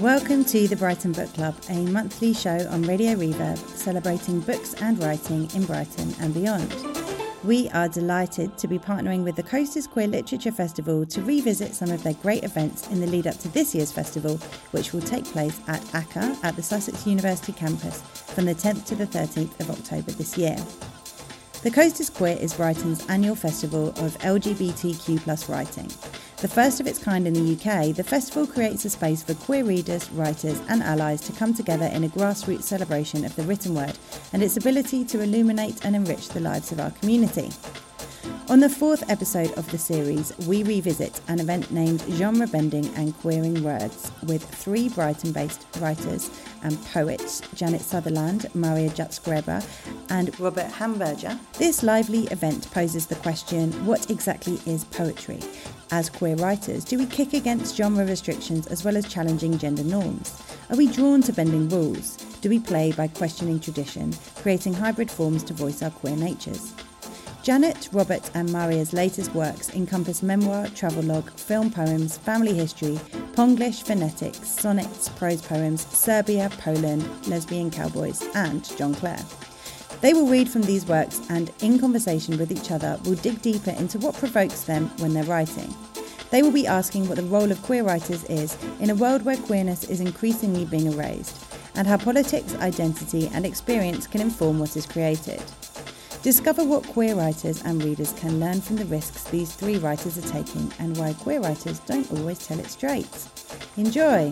Welcome to the Brighton Book Club, a monthly show on Radio Reverb celebrating books and writing in Brighton and beyond. We are delighted to be partnering with the Coasters Queer Literature Festival to revisit some of their great events in the lead up to this year's festival, which will take place at ACCA at the Sussex University campus from the 10th to the 13th of October this year. The Coasters Queer is Brighton's annual festival of LGBTQ+ writing. The first of its kind in the UK, the festival creates a space for queer readers, writers and allies to come together in a grassroots celebration of the written word and its ability to illuminate and enrich the lives of our community. On the fourth episode of the series, we revisit an event named Genre Bending and Queering Words with three Brighton-based writers and poets, Janet Sutherland, Maria Jatzgreba and Robert Hamburger. This lively event poses the question, what exactly is poetry? As queer writers, do we kick against genre restrictions as well as challenging gender norms? Are we drawn to bending rules? Do we play by questioning tradition, creating hybrid forms to voice our queer natures? Janet, Robert and Maria's latest works encompass memoir, travelogue, film poems, family history, Ponglish, phonetics, sonnets, prose poems, Serbia, Poland, lesbian cowboys and John Clare. They will read from these works and, in conversation with each other, will dig deeper into what provokes them when they're writing. They will be asking what the role of queer writers is in a world where queerness is increasingly being erased, and how politics, identity and experience can inform what is created. Discover what queer writers and readers can learn from the risks these three writers are taking and why queer writers don't always tell it straight. Enjoy!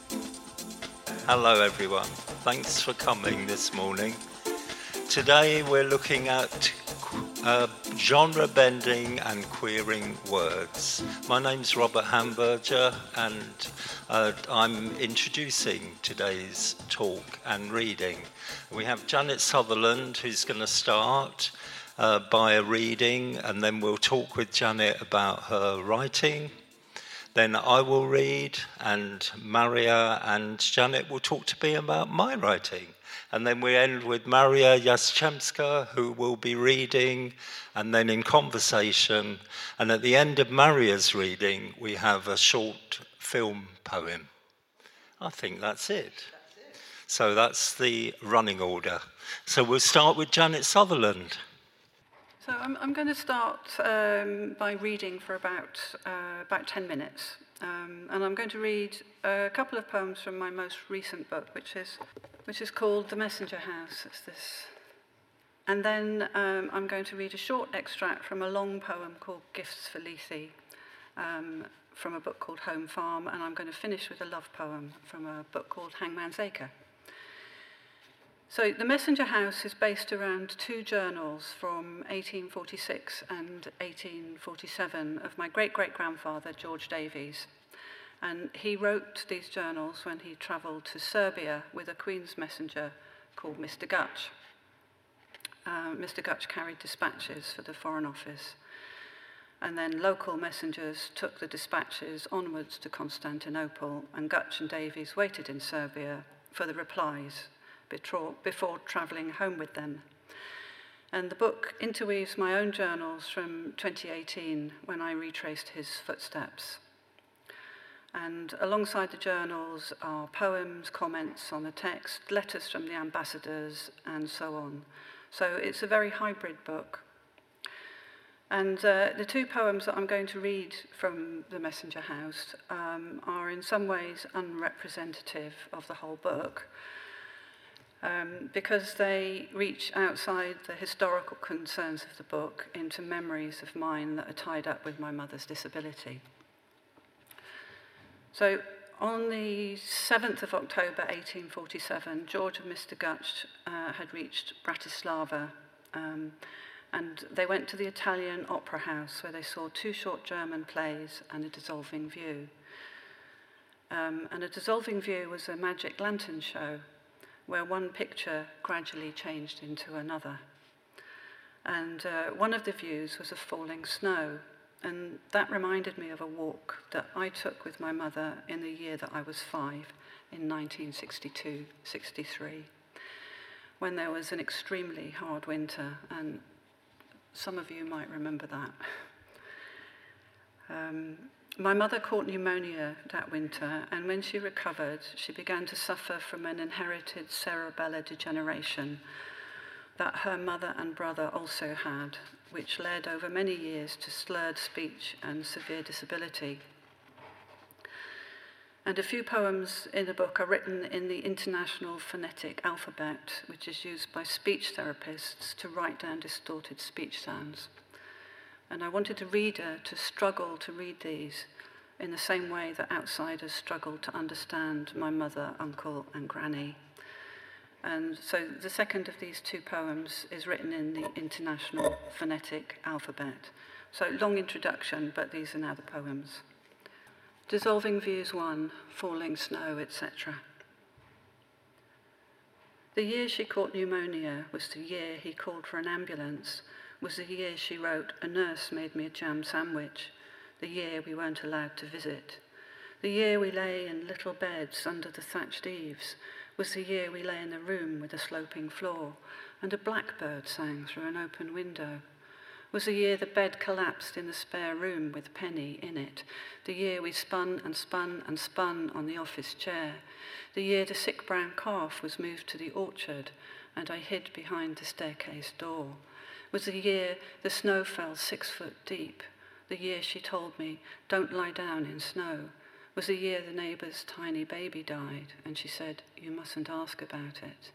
Hello everyone, thanks for coming this morning. Today we're looking at genre bending and queering words. My name's Robert Hamburger and I'm introducing today's talk and reading. We have Janet Sutherland who's going to start by a reading, and then we'll talk with Janet about her writing. Then I will read and Maria and Janet will talk to me about my writing. And then we end with Maria Jaschemska, who will be reading, and then in conversation. And at the end of Maria's reading, we have a short film poem. I think that's it. So that's the running order. So we'll start with Janet Sutherland. So I'm going to start by reading for about 10 minutes. And I'm going to read a couple of poems from my most recent book, which is called The Messenger House. It's this. And then I'm going to read a short extract from a long poem called Gifts for Lethe, from a book called Home Farm, and I'm going to finish with a love poem from a book called Hangman's Acre. So The Messenger House is based around two journals from 1846 and 1847 of my great-great-grandfather, George Davies. And he wrote these journals when he travelled to Serbia with a Queen's messenger called Mr. Gutch. Mr. Gutch carried dispatches for the Foreign Office. And then local messengers took the dispatches onwards to Constantinople, and Gutch and Davies waited in Serbia for the replies before travelling home with them. And the book interweaves my own journals from 2018 when I retraced his footsteps. And alongside the journals are poems, comments on the text, letters from the ambassadors, and so on. So it's a very hybrid book. And the two poems that I'm going to read from The Messenger House are in some ways unrepresentative of the whole book, because they reach outside the historical concerns of the book into memories of mine that are tied up with my mother's disability. So on the 7th of October 1847, George and Mr. Gutch had reached Bratislava, and they went to the Italian Opera House where they saw two short German plays and a dissolving view. And a dissolving view was a magic lantern show where one picture gradually changed into another. And one of the views was of falling snow, and that reminded me of a walk that I took with my mother in the year that I was 5, in 1962-63, when there was an extremely hard winter, and some of you might remember that. My mother caught pneumonia that winter, and when she recovered, she began to suffer from an inherited cerebellar degeneration that her mother and brother also had, which led over many years to slurred speech and severe disability. And a few poems in the book are written in the International Phonetic Alphabet, which is used by speech therapists to write down distorted speech sounds. And I wanted the reader to struggle to read these in the same way that outsiders struggle to understand my mother, uncle, and granny. And so the second of these two poems is written in the International Phonetic Alphabet. So long introduction, but these are now the poems. Dissolving Views 1, Falling Snow, etc. The year she caught pneumonia was the year he called for an ambulance, was the year she wrote, "A nurse made me a jam sandwich," the year we weren't allowed to visit. The year we lay in little beds under the thatched eaves was the year we lay in a room with a sloping floor and a blackbird sang through an open window. Was the year the bed collapsed in the spare room with Penny in it, the year we spun and spun and spun on the office chair, the year the sick brown calf was moved to the orchard and I hid behind the staircase door. Was the year the snow fell 6 foot deep, the year she told me, "Don't lie down in snow." Was the year the neighbour's tiny baby died and she said, "You mustn't ask about it."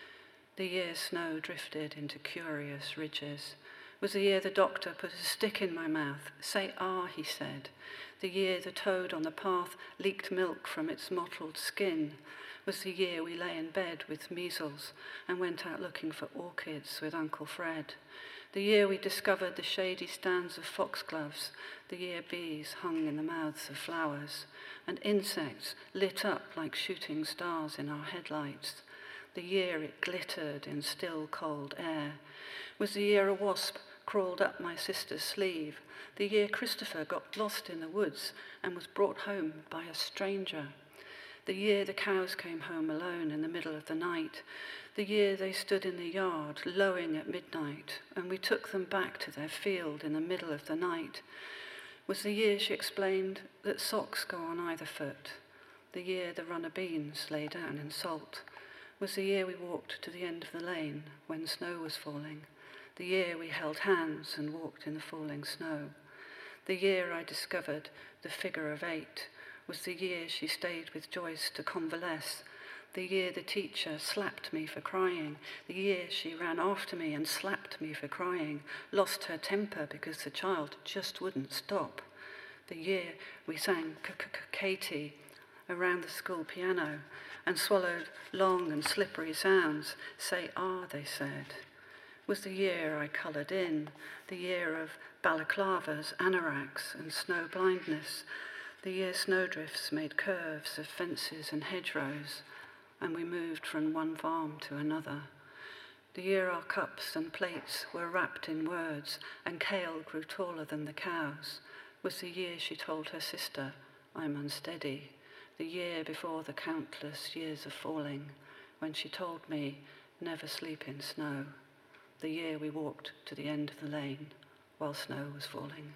The year snow drifted into curious ridges. Was the year the doctor put a stick in my mouth. "Say ah," he said. The year the toad on the path leaked milk from its mottled skin. Was the year we lay in bed with measles and went out looking for orchids with Uncle Fred. The year we discovered the shady stands of foxgloves, the year bees hung in the mouths of flowers, and insects lit up like shooting stars in our headlights. The year it glittered in still cold air. Was the year a wasp crawled up my sister's sleeve, the year Christopher got lost in the woods and was brought home by a stranger. The year the cows came home alone in the middle of the night, the year they stood in the yard lowing at midnight and we took them back to their field in the middle of the night. Was the year she explained that socks go on either foot, the year the runner beans lay down in salt. Was the year we walked to the end of the lane when snow was falling, the year we held hands and walked in the falling snow. The year I discovered the figure of 8 was the year she stayed with Joyce to convalesce, the year the teacher slapped me for crying, the year she ran after me and slapped me for crying, lost her temper because the child just wouldn't stop, the year we sang Katie around the school piano and swallowed long and slippery sounds. "Say ah," they said. Was the year I coloured in, the year of balaclavas, anoraks and snow blindness, the year snowdrifts made curves of fences and hedgerows, and we moved from one farm to another. The year our cups and plates were wrapped in words, and kale grew taller than the cows, was the year she told her sister, "I'm unsteady," the year before the countless years of falling, when she told me, "Never sleep in snow," the year we walked to the end of the lane while snow was falling.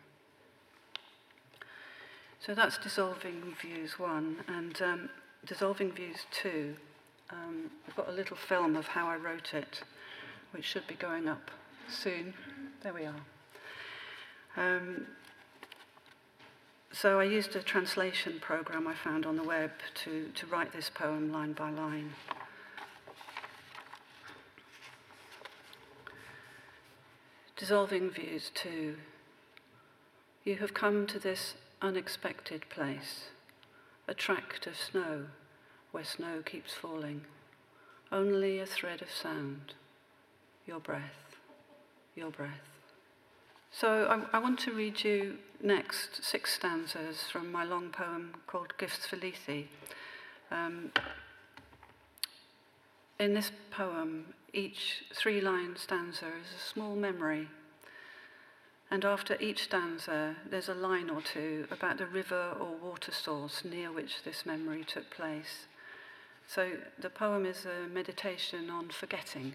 So that's Dissolving Views 1, and Dissolving Views 2, I've got a little film of how I wrote it, which should be going up soon. There we are. So I used a translation program I found on the web to write this poem line by line. Dissolving Views 2. You have come to this unexpected place, a tract of snow where snow keeps falling, only a thread of sound, your breath, your breath. So I want to read you next 6 stanzas from my long poem called Gifts for Lethe. In this poem, each 3-line stanza is a small memory. And after each stanza, there's a line or two about the river or water source near which this memory took place. So the poem is a meditation on forgetting,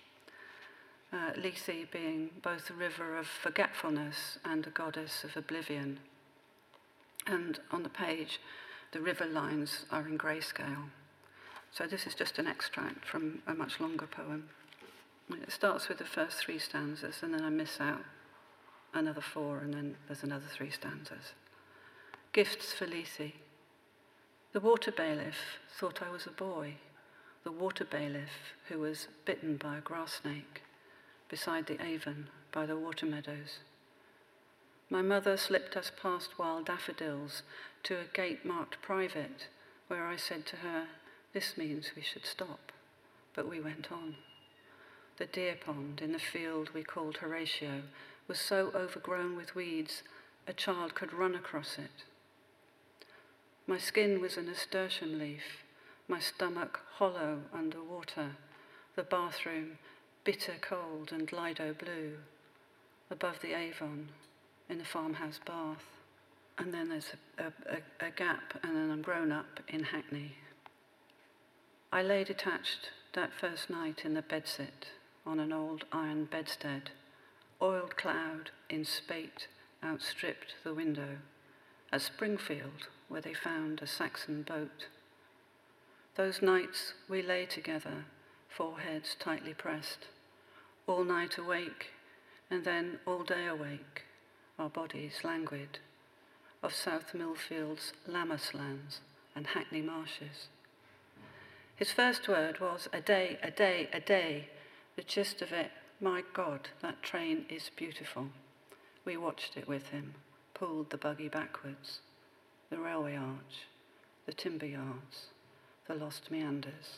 Lethe being both a river of forgetfulness and a goddess of oblivion. And on the page, the river lines are in grayscale. So this is just an extract from a much longer poem. It starts with the first 3 stanzas, and then I miss out another 4, and then there's another 3 stanzas. Gifts for Lethe. The water bailiff thought I was a boy, the water bailiff who was bitten by a grass snake beside the Avon by the water meadows. My mother slipped us past wild daffodils to a gate marked private, where I said to her, "This means we should stop." But we went on. The deer pond in the field we called Horatio was so overgrown with weeds a child could run across it. My skin was a nasturtium leaf, my stomach hollow under water, the bathroom bitter cold and Lido blue, above the Avon in the farmhouse bath. And then there's a gap, and then I'm grown up in Hackney. I lay detached that first night in the bedsit on an old iron bedstead. Oiled cloud in spate outstripped the window at Springfield, where they found a Saxon boat. Those nights we lay together, foreheads tightly pressed, all night awake, and then all day awake, our bodies languid, of South Millfield's Lammas lands and Hackney marshes. His first word was, "A day, a day, a day." The gist of it, "My God, that train is beautiful." We watched it with him, pulled the buggy backwards, the railway arch, the timber yards, the lost meanders.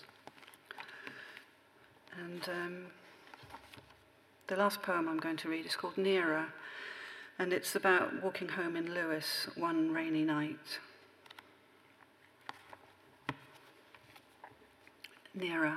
And the last poem I'm going to read is called Nearer, and it's about walking home in Lewes one rainy night. Nearer.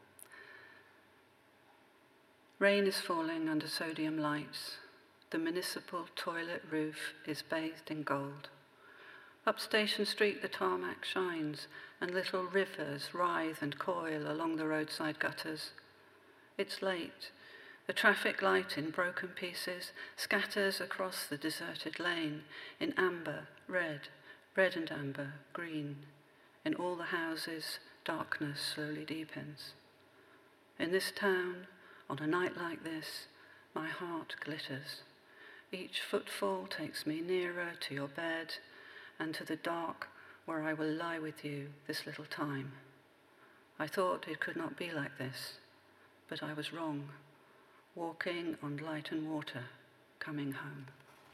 Rain is falling under sodium lights. The municipal toilet roof is bathed in gold. Up Station Street the tarmac shines, and little rivers writhe and coil along the roadside gutters. It's late. The traffic light in broken pieces scatters across the deserted lane in amber, red and amber, green. In all the houses, darkness slowly deepens. In this town, on a night like this, my heart glitters. Each footfall takes me nearer to your bed and to the dark where I will lie with you this little time. I thought it could not be like this, but I was wrong. Walking on light and water, coming home.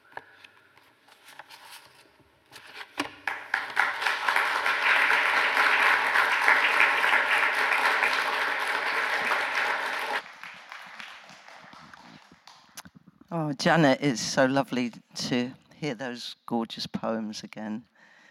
Oh, Janet, it's so lovely to hear those gorgeous poems again.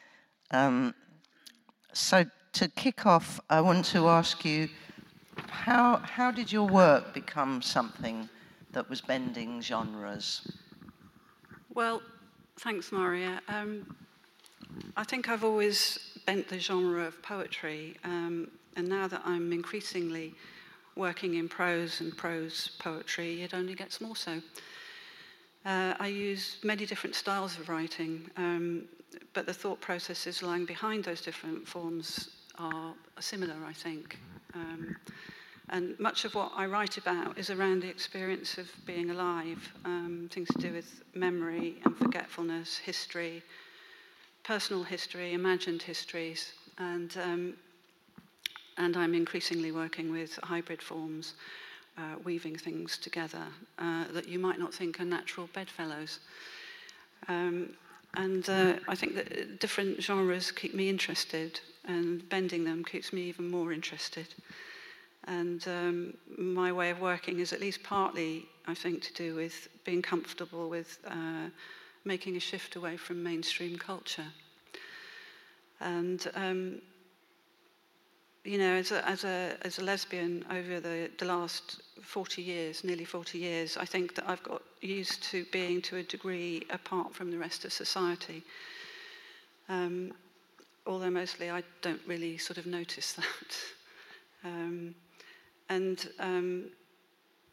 So to kick off, I want to ask you, how did your work become something that was bending genres? Well, thanks, Maria. I think I've always bent the genre of poetry, and now that I'm increasingly working in prose and prose poetry, it only gets more so. I use many different styles of writing, but the thought processes lying behind those different forms are similar, I think. And much of what I write about is around the experience of being alive, things to do with memory and forgetfulness, history, personal history, imagined histories, and I'm increasingly working with hybrid forms, weaving things together that you might not think are natural bedfellows. I think that different genres keep me interested, and bending them keeps me even more interested. And my way of working is at least partly, I think, to do with being comfortable with making a shift away from mainstream culture. And you know, as a lesbian over the last 40 years, nearly 40 years, I think that I've got used to being, to a degree, apart from the rest of society. Although mostly I don't really sort of notice that.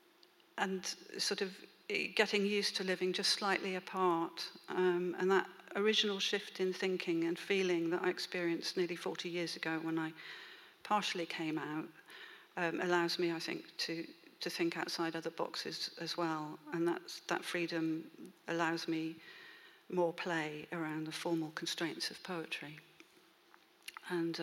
And sort of getting used to living just slightly apart, and that original shift in thinking and feeling that I experienced nearly 40 years ago when I partially came out allows me, I think, to think outside other boxes as well. And that freedom allows me more play around the formal constraints of poetry. And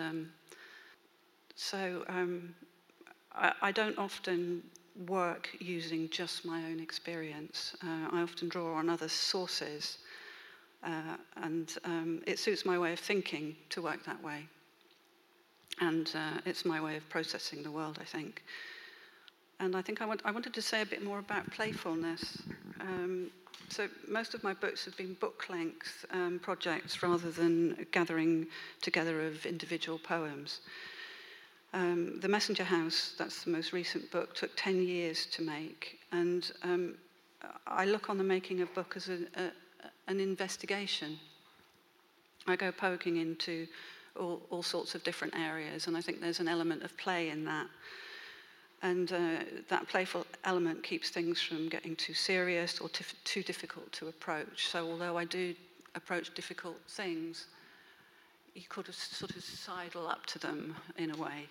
I don't often work using just my own experience. I often draw on other sources, and it suits my way of thinking to work that way. And it's my way of processing the world, I think. And I think I wanted to say a bit more about playfulness. So most of my books have been book-length projects rather than gathering together of individual poems. The Messenger House, that's the most recent book, took 10 years to make. And I look on the making of a book as an investigation. I go poking into all sorts of different areas, and I think there's an element of play in that. And that playful element keeps things from getting too serious or too difficult to approach. So although I do approach difficult things, you could sort of sidle up to them in a way.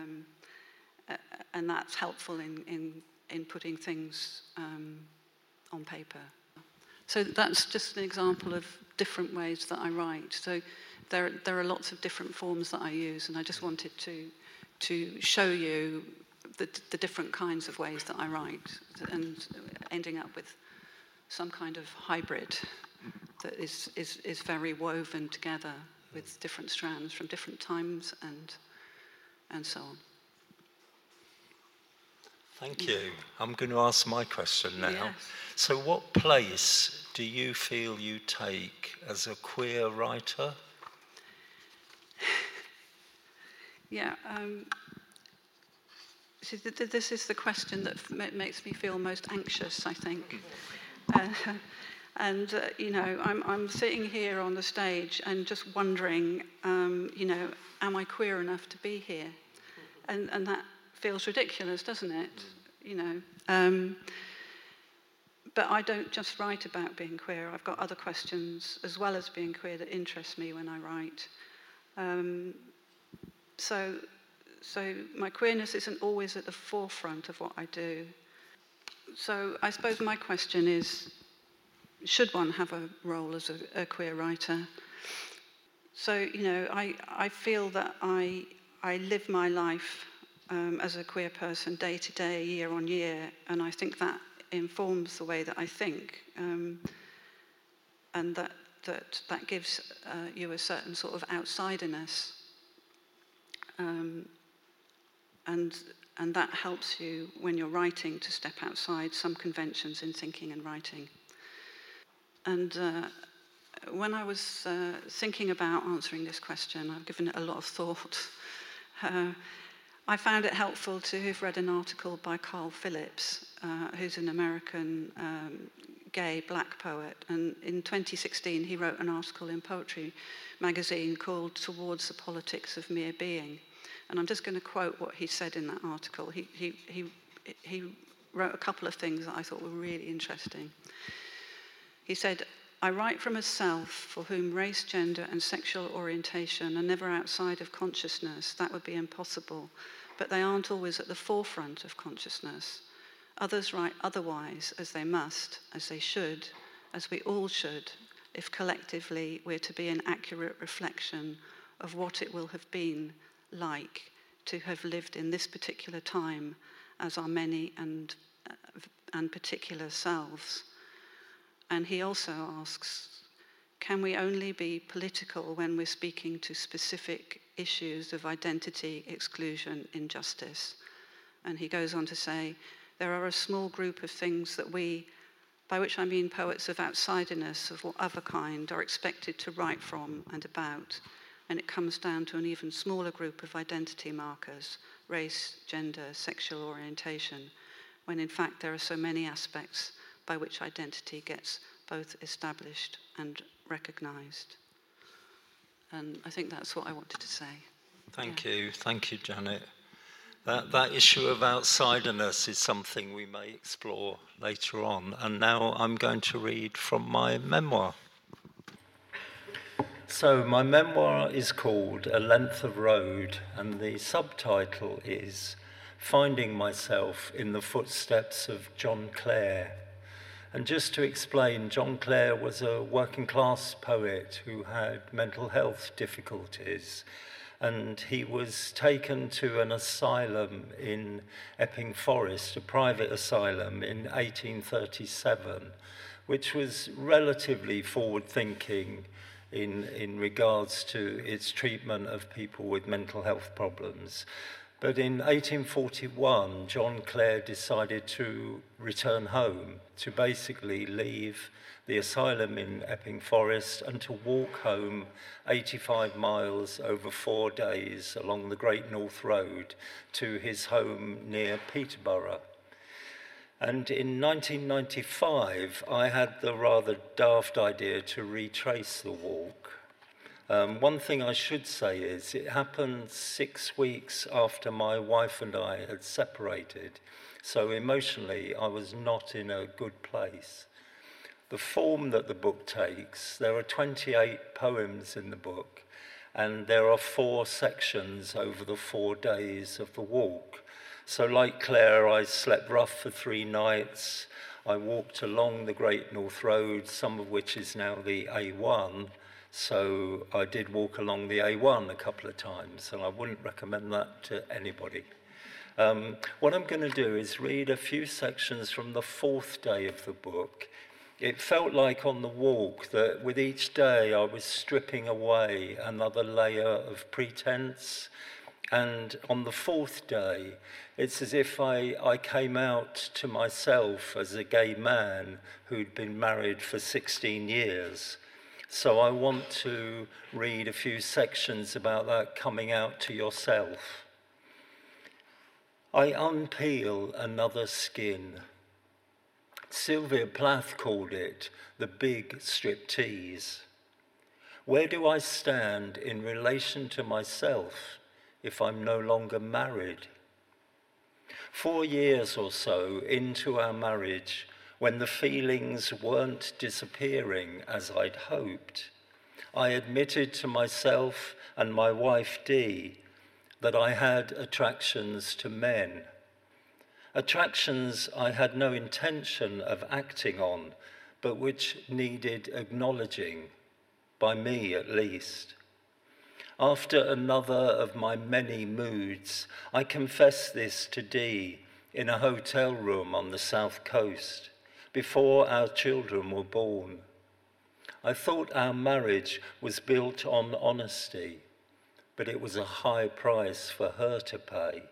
And that's helpful in putting things on paper. So that's just an example of different ways that I write. So there are lots of different forms that I use, and I just wanted to show you the different kinds of ways that I write, and ending up with some kind of hybrid that is very woven together with different strands from different times and so on. Thank you. I'm going to ask my question now. Yes. So what place do you feel you take as a queer writer? Yeah. See, this is the question that makes me feel most anxious, I think. I'm sitting here on the stage and just wondering, am I queer enough to be here? And that feels ridiculous, doesn't it? But I don't just write about being queer. I've got other questions as well as being queer that interest me when I write. So my queerness isn't always at the forefront of what I do. So I suppose my question is, should one have a role as a queer writer? So, I feel that I live my life as a queer person day to day, year on year, and I think that informs the way that I think, and that gives you a certain sort of outsiderness. And that helps you when you're writing to step outside some conventions in thinking and writing. And when I was thinking about answering this question, I've given it a lot of thought. I found it helpful to have read an article by Carl Phillips, who's an American gay black poet. And in 2016, he wrote an article in Poetry magazine called Towards the Politics of Mere Being. And I'm just going to quote what he said in that article. He wrote a couple of things that I thought were really interesting. He said, "I write from a self for whom race, gender, and sexual orientation are never outside of consciousness. That would be impossible. But they aren't always at the forefront of consciousness. Others write otherwise, as they must, as they should, as we all should, if collectively we're to be an accurate reflection of what it will have been like to have lived in this particular time as our many and particular selves." And he also asks, can we only be political when we're speaking to specific issues of identity, exclusion, injustice? And he goes on to say, there are a small group of things that we, by which I mean poets of outsiderness of whatever kind, are expected to write from and about. And it comes down to an even smaller group of identity markers, race, gender, sexual orientation, when in fact there are so many aspects by which identity gets both established and recognised. And I think that's what I wanted to say. Thank you, Janet. That issue of outsiderness is something we may explore later on. And now I'm going to read from my memoir. So my memoir is called A Length of Road, and the subtitle is Finding Myself in the Footsteps of John Clare. And just to explain, John Clare was a working class poet who had mental health difficulties, and he was taken to an asylum in Epping Forest, a private asylum, in 1837, which was relatively forward-thinking in regards to its treatment of people with mental health problems. But in 1841, John Clare decided to return home, to basically leave the asylum in Epping Forest and to walk home 85 miles over 4 days along the Great North Road to his home near Peterborough. And in 1995, I had the rather daft idea to retrace the walk. One thing I should say is it happened 6 weeks after my wife and I had separated, so emotionally I was not in a good place. The form that the book takes, there are 28 poems in the book, and there are 4 sections over the 4 days of the walk. So like Clare, I slept rough for 3 nights. I walked along the Great North Road, some of which is now the A1. So I did walk along the A1 a couple of times, and I wouldn't recommend that to anybody. What I'm going to do is read a few sections from the 4th day of the book. It felt like on the walk that with each day I was stripping away another layer of pretense. And on the 4th day, it's as if I came out to myself as a gay man who'd been married for 16 years. So I want to read a few sections about that coming out to yourself. I unpeel another skin. Sylvia Plath called it the big striptease. Where do I stand in relation to myself if I'm no longer married? 4 years or so into our marriage, when the feelings weren't disappearing as I'd hoped, I admitted to myself and my wife Dee that I had attractions to men. Attractions I had no intention of acting on, but which needed acknowledging, by me at least. After another of my many moods, I confessed this to Dee in a hotel room on the south coast, before our children were born. I thought our marriage was built on honesty, but it was a high price for her to pay.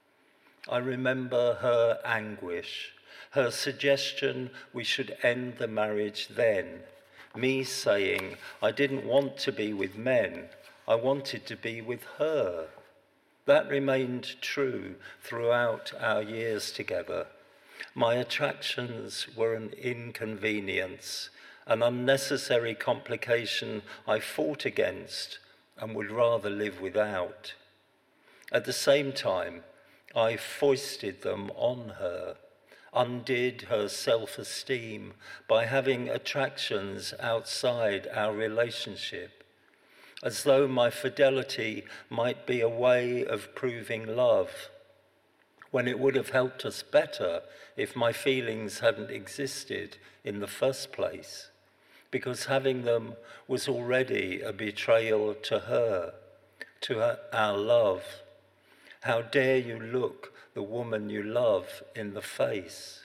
I remember her anguish, her suggestion we should end the marriage then, me saying I didn't want to be with men, I wanted to be with her. That remained true throughout our years together. My attractions were an inconvenience, an unnecessary complication I fought against and would rather live without. At the same time, I foisted them on her, undid her self-esteem by having attractions outside our relationship, as though my fidelity might be a way of proving love, when it would have helped us better if my feelings hadn't existed in the first place, because having them was already a betrayal to her, to our love. How dare you look the woman you love in the face?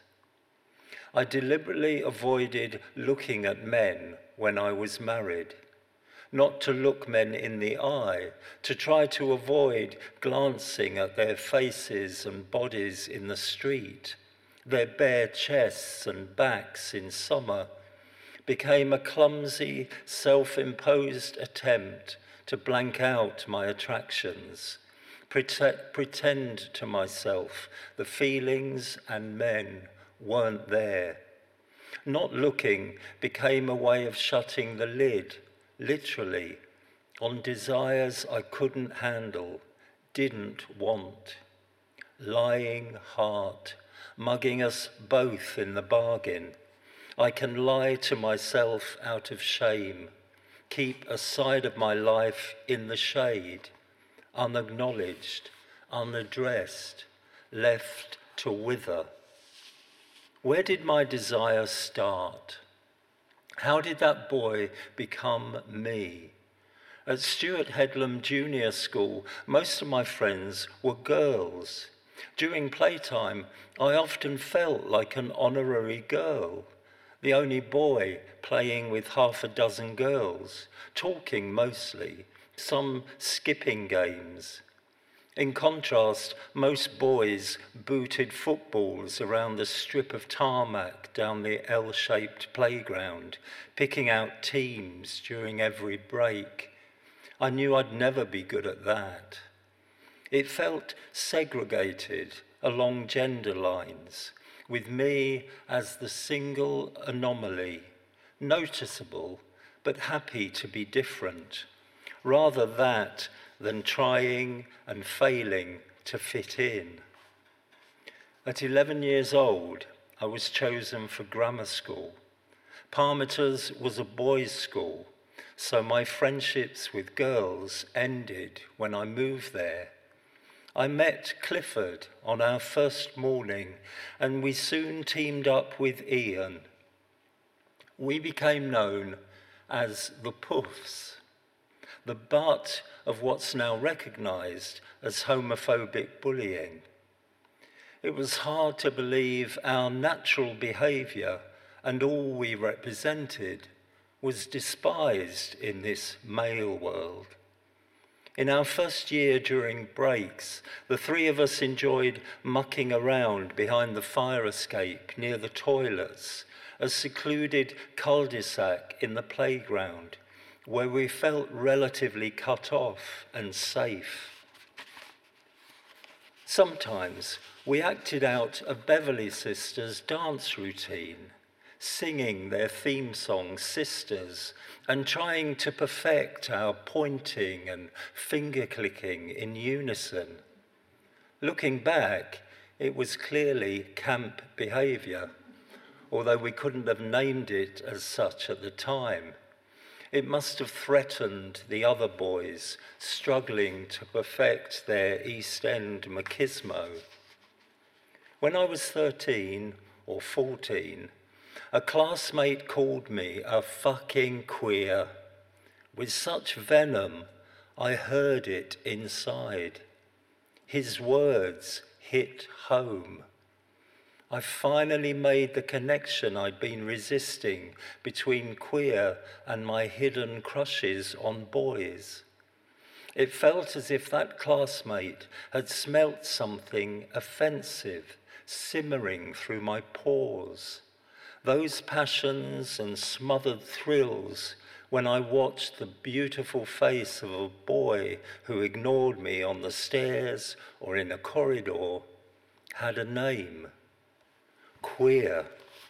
I deliberately avoided looking at men when I was married, not to look men in the eye, to try to avoid glancing at their faces and bodies in the street. Their bare chests and backs in summer became a clumsy, self-imposed attempt to blank out my attractions, pretend to myself the feelings and men weren't there. Not looking became a way of shutting the lid, literally, on desires I couldn't handle, didn't want. Lying heart, mugging us both in the bargain. I can lie to myself out of shame, keep a side of my life in the shade, unacknowledged, unaddressed, left to wither. Where did my desire start? How did that boy become me? At Stuart Headlam Junior School, most of my friends were girls. During playtime, I often felt like an honorary girl, the only boy playing with half a dozen girls, talking mostly, some skipping games. In contrast, most boys booted footballs around the strip of tarmac down the L-shaped playground, picking out teams during every break. I knew I'd never be good at that. It felt segregated along gender lines, with me as the single anomaly, noticeable but happy to be different, rather that than trying and failing to fit in. At 11 years old, I was chosen for grammar school. Parmeters was a boys' school, so my friendships with girls ended when I moved there. I met Clifford on our first morning, and we soon teamed up with Ian. We became known as the Puffs, the butt of what's now recognised as homophobic bullying. It was hard to believe our natural behaviour and all we represented was despised in this male world. In our first year during breaks, the three of us enjoyed mucking around behind the fire escape near the toilets, a secluded cul-de-sac in the playground, where we felt relatively cut off and safe. Sometimes we acted out a Beverly Sisters dance routine, singing their theme song, Sisters, and trying to perfect our pointing and finger-clicking in unison. Looking back, it was clearly camp behaviour, although we couldn't have named it as such at the time. It must have threatened the other boys struggling to perfect their East End machismo. When I was 13 or 14, a classmate called me a fucking queer. With such venom, I heard it inside. His words hit home. I finally made the connection I'd been resisting between queer and my hidden crushes on boys. It felt as if that classmate had smelt something offensive simmering through my pores. Those passions and smothered thrills when I watched the beautiful face of a boy who ignored me on the stairs or in a corridor had a name. Queer.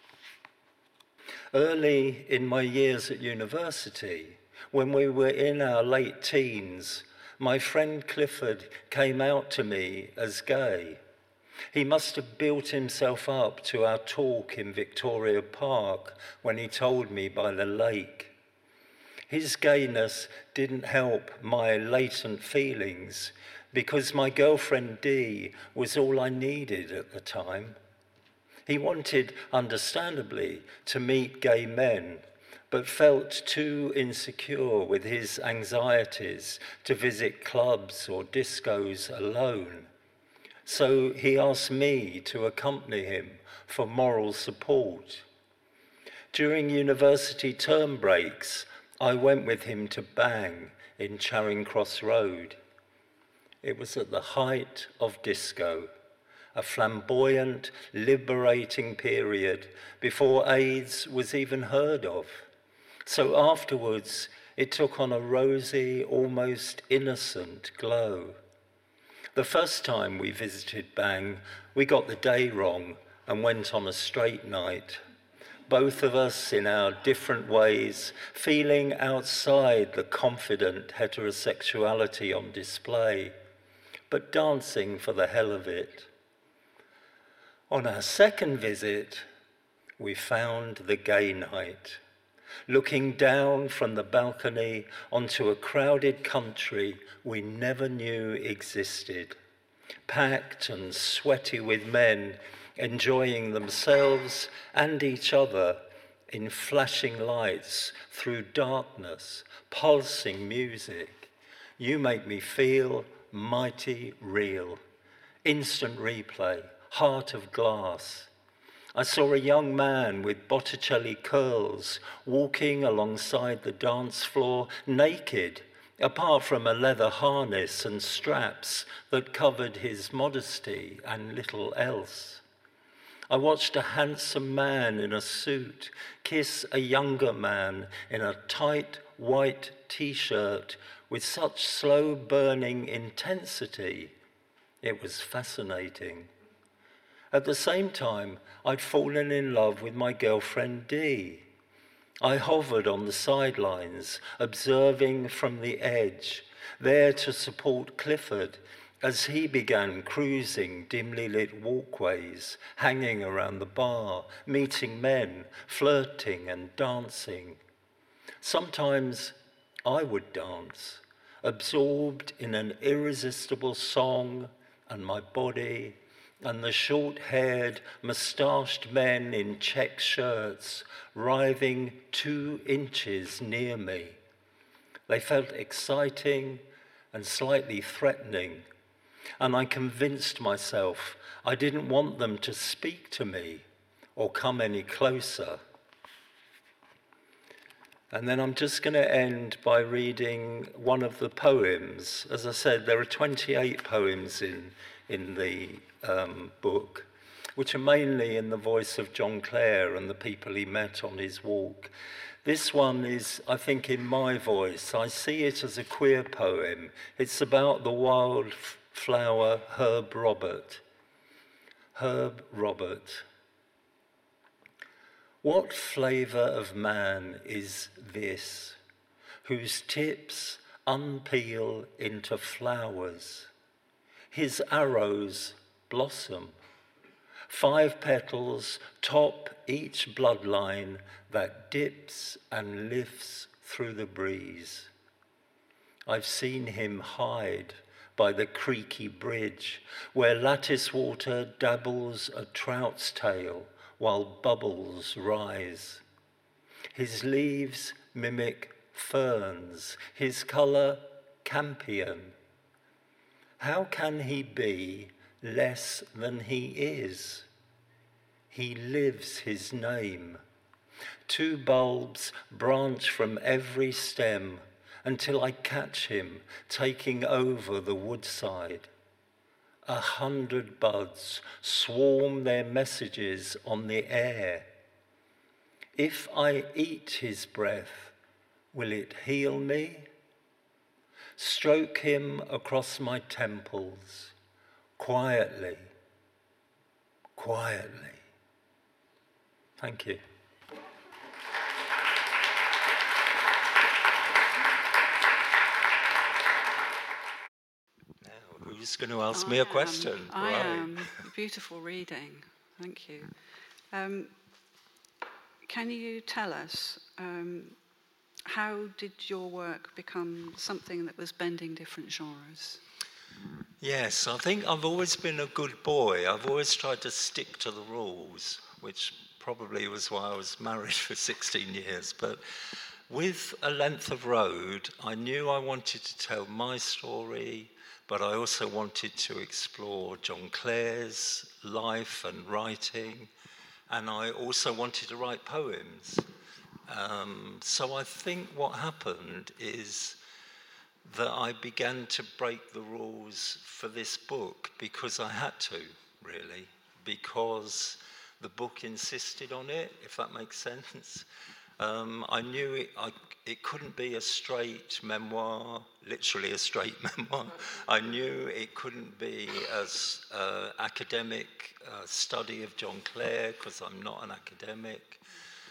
Early in my years at university, when we were in our late teens, my friend Clifford came out to me as gay. He must have built himself up to our talk in Victoria Park when he told me by the lake. His gayness didn't help my latent feelings because my girlfriend Dee was all I needed at the time. He wanted, understandably, to meet gay men, but felt too insecure with his anxieties to visit clubs or discos alone. So he asked me to accompany him for moral support. During university term breaks, I went with him to Bang in Charing Cross Road. It was at the height of disco, a flamboyant, liberating period before AIDS was even heard of. So afterwards, it took on a rosy, almost innocent glow. The first time we visited Bang, we got the day wrong and went on a straight night. Both of us, in our different ways, feeling outside the confident heterosexuality on display, but dancing for the hell of it. On our second visit, we found the gay night. looking down from the balcony onto a crowded country we never knew existed, packed and sweaty with men enjoying themselves and each other in flashing lights through darkness, pulsing music. You make me feel mighty real. Instant replay, heart of glass. I saw a young man with Botticelli curls walking alongside the dance floor naked, apart from a leather harness and straps that covered his modesty and little else. I watched a handsome man in a suit kiss a younger man in a tight white t-shirt with such slow burning intensity. It was fascinating. At the same time, I'd fallen in love with my girlfriend Dee. I hovered on the sidelines, observing from the edge, there to support Clifford as he began cruising dimly lit walkways, hanging around the bar, meeting men, flirting and dancing. Sometimes I would dance, absorbed in an irresistible song and my body and the short-haired, moustached men in check shirts writhing 2 inches near me. They felt exciting and slightly threatening, and I convinced myself I didn't want them to speak to me or come any closer. And then I'm just going to end by reading one of the poems. As I said, there are 28 poems in the book, which are mainly in the voice of John Clare and the people he met on his walk. This one is, I think, in my voice. I see it as a queer poem. It's about the wildflower Herb Robert. Herb Robert. What flavour of man is this, whose tips unpeel into flowers? His arrows blossom. 5 petals top each bloodline that dips and lifts through the breeze. I've seen him hide by the creaky bridge where lattice water dabbles a trout's tail while bubbles rise. His leaves mimic ferns, his colour campion. How can he be less than he is? He lives his name. 2 bulbs branch from every stem until I catch him taking over the woodside. 100 buds swarm their messages on the air. If I eat his breath, will it heal me? Stroke him across my temples, quietly, quietly. Thank you. Now, who's going to ask me a question? I am. Beautiful reading. Thank you. Can you tell us how did your work become something that was bending different genres? Yes, I think I've always been a good boy. I've always tried to stick to the rules, which probably was why I was married for 16 years. But with A Length of Road, I knew I wanted to tell my story, but I also wanted to explore John Clare's life and writing, and I also wanted to write poems. So I think what happened is that I began to break the rules for this book because I had to, really, because the book insisted on it, if that makes sense. I knew it couldn't be a straight memoir, literally a straight memoir. I knew it couldn't be as academic study of John Clare, because I'm not an academic.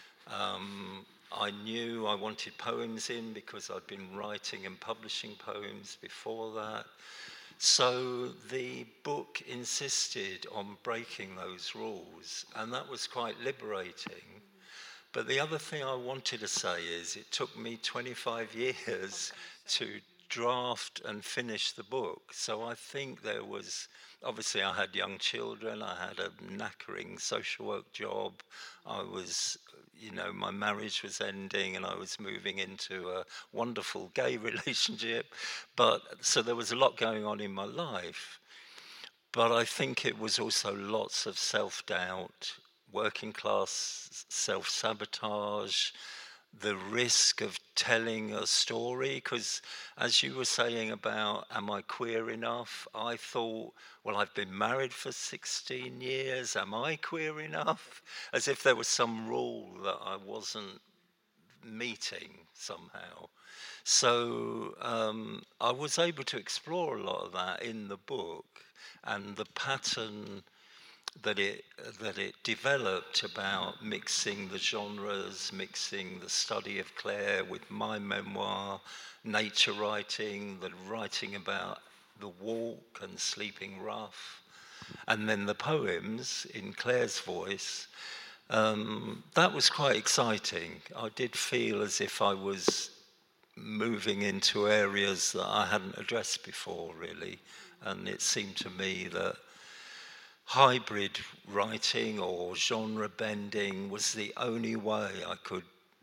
I knew I wanted poems in because I'd been writing and publishing poems before that. So the book insisted on breaking those rules, and that was quite liberating. But the other thing I wanted to say is it took me 25 years to draft and finish the book. So I think there was, obviously I had young children, I had a knackering social work job, I was, my marriage was ending and I was moving into a wonderful gay relationship. So there was a lot going on in my life. But I think it was also lots of self-doubt, working class self-sabotage, the risk of telling a story, because as you were saying about, am I queer enough? I thought, well, I've been married for 16 years, am I queer enough? As if there was some rule that I wasn't meeting somehow. So I was able to explore a lot of that in the book, and the pattern that it developed about mixing the genres, mixing the study of Clare with my memoir, nature writing, the writing about the walk and sleeping rough, and then the poems in Clare's voice. That was quite exciting. I did feel as if I was moving into areas that I hadn't addressed before, really. And it seemed to me that hybrid writing or genre bending was the only way I could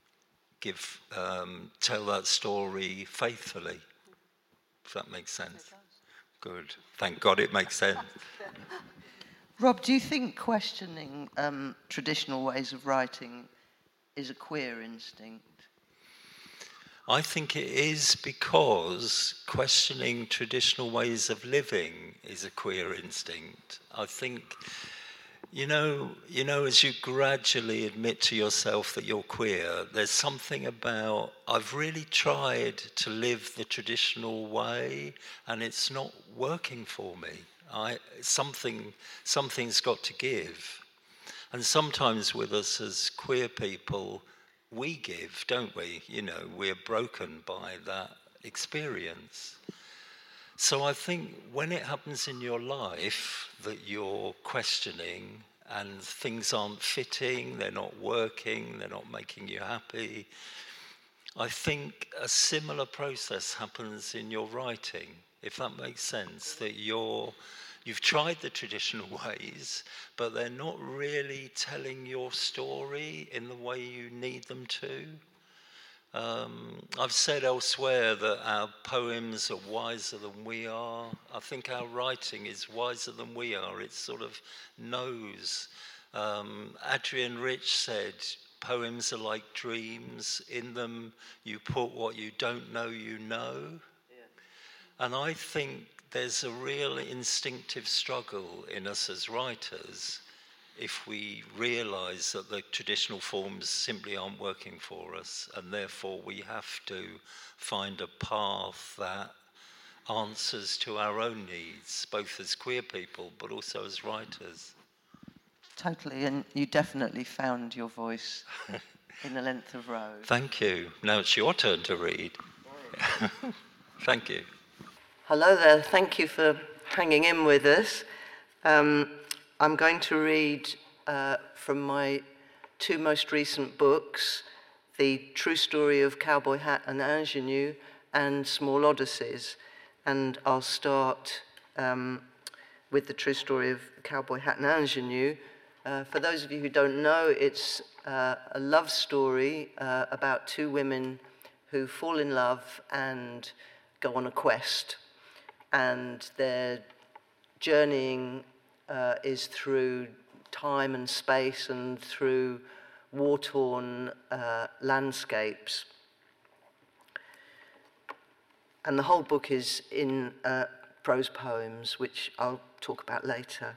tell that story faithfully, if that makes sense. Good. Thank God it makes sense. Rob, do you think questioning traditional ways of writing is a queer instinct? I think it is, because questioning traditional ways of living is a queer instinct. I think, as you gradually admit to yourself that you're queer, there's something about, I've really tried to live the traditional way and it's not working for me. Something's got to give. And sometimes with us as queer people, we give, don't we? We're broken by that experience. So I think when it happens in your life that you're questioning and things aren't fitting, they're not working, they're not making you happy, I think a similar process happens in your writing, if that makes sense, that you've tried the traditional ways, but they're not really telling your story in the way you need them to. I've said elsewhere that our poems are wiser than we are. I think our writing is wiser than we are. It sort of knows. Adrienne Rich said, poems are like dreams. In them, you put what you don't know you know. Yeah. And I think there's a real instinctive struggle in us as writers if we realise that the traditional forms simply aren't working for us, and therefore we have to find a path that answers to our own needs, both as queer people but also as writers. Totally, and you definitely found your voice in The Length of Road. Thank you. Now it's your turn to read. Thank you. Hello there, thank you for hanging in with us. I'm going to read from my two most recent books, The True Story of Cowboy Hat and Ingenue and Small Odysseys. And I'll start with The True Story of Cowboy Hat and Ingenue. For those of you who don't know, it's a love story about two women who fall in love and go on a quest. And their journeying is through time and space and through war-torn landscapes. And the whole book is in prose poems, which I'll talk about later.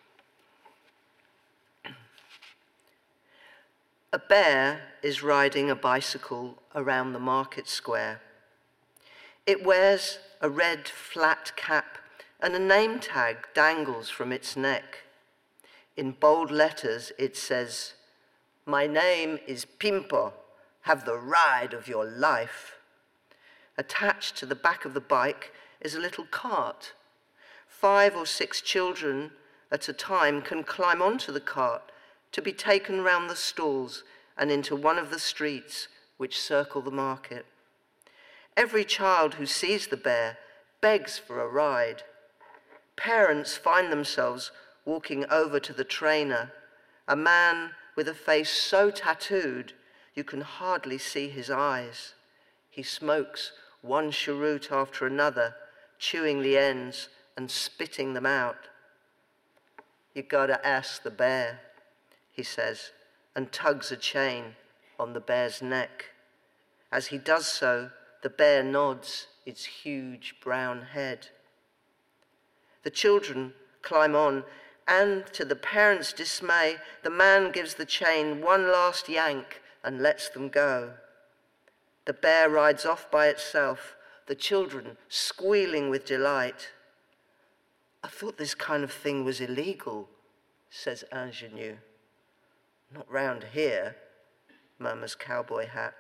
A bear is riding a bicycle around the market square. It wears a red flat cap and a name tag dangles from its neck. In bold letters it says, "My name is Pimpo, have the ride of your life." Attached to the back of the bike is a little cart. 5 or 6 children at a time can climb onto the cart to be taken round the stalls and into one of the streets which circle the market. Every child who sees the bear begs for a ride. Parents find themselves walking over to the trainer, a man with a face so tattooed you can hardly see his eyes. He smokes one cheroot after another, chewing the ends and spitting them out. "You gotta ask the bear," he says, and tugs a chain on the bear's neck. As he does so, the bear nods its huge brown head. The children climb on, and to the parents' dismay, the man gives the chain one last yank and lets them go. The bear rides off by itself, the children squealing with delight. "I thought this kind of thing was illegal," says Ingenue. "Not round here," murmurs Cowboy Hat.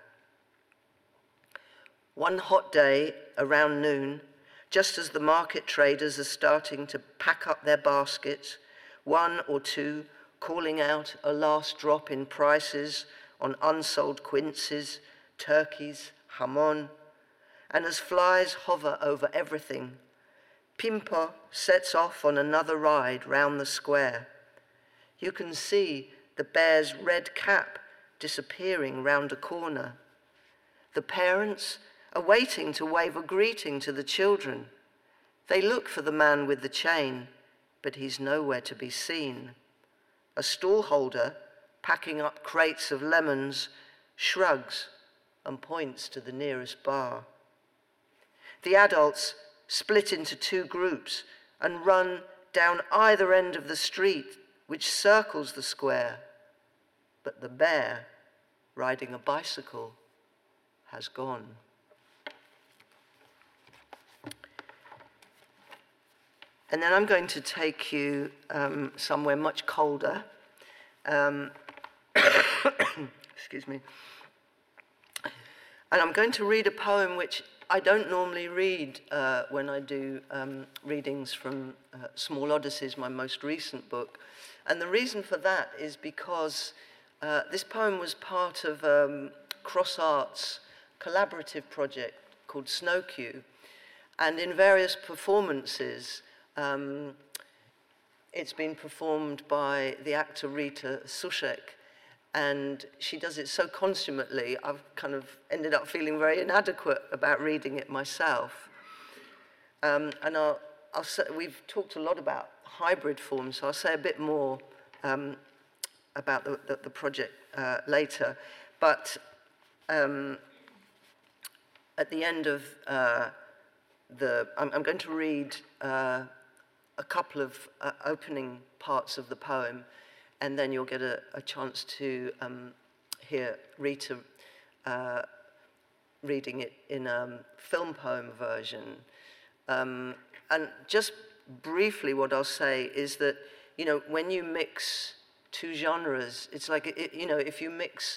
One hot day around noon, just as the market traders are starting to pack up their baskets, one or two calling out a last drop in prices on unsold quinces, turkeys, jamon, and as flies hover over everything, Pimpo sets off on another ride round the square. You can see the bear's red cap disappearing round a corner. The parents are waiting to wave a greeting to the children. They look for the man with the chain, but he's nowhere to be seen. A stallholder, packing up crates of lemons, shrugs and points to the nearest bar. The adults split into two groups and run down either end of the street, which circles the square. But the bear, riding a bicycle, has gone. And then I'm going to take you somewhere much colder. Excuse me. And I'm going to read a poem which I don't normally read when I do readings from Small Odysseys, my most recent book. And the reason for that is because this poem was part of Cross Arts' collaborative project called Snowcue. And in various performances, it's been performed by the actor Rita Sushek, and she does it so consummately, I've kind of ended up feeling very inadequate about reading it myself. And I'll say, we've talked a lot about hybrid forms, so I'll say a bit more about the project later. But at the end of I'm going to read a couple of opening parts of the poem, and then you'll get a chance to hear Rita reading it in a film poem version. And just briefly what I'll say is that, you know, when you mix two genres, it's like, if you mix